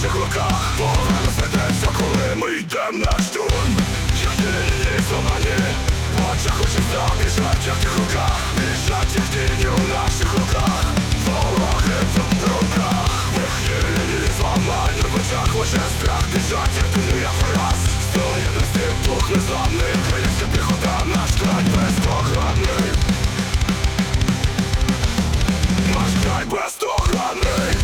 наших руках. Ворог розведеться, коли ми йдем на штурм. Їхні лінії зламані, в очах учиться, біжать як в тих руках. Біжать їх тіні у наших руках. Вороги там в руках. Їхні лінії зламані, в очах лише страх. Біжать як тіні, як раз. Стоє на стіп, дух незламний. Українська піхота, наш край бездоганний. Наш край бездоганний.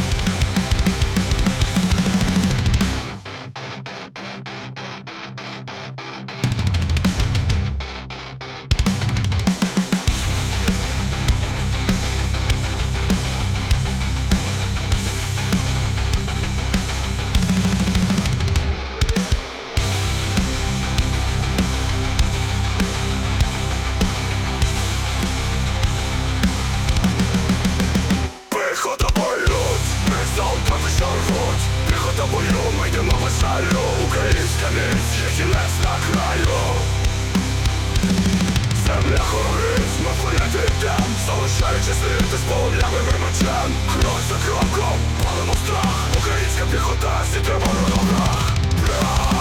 Піхота боють, ми залпами шаргуть. Піхота бою, ми йдемо без жалю. Українська міць, які нес на краю. Земля горить, ми планети йдем, залишаючи сліди з полум'яним мечем. Крок за кроком, палимо страх. Українська піхота, сідемо на ногах.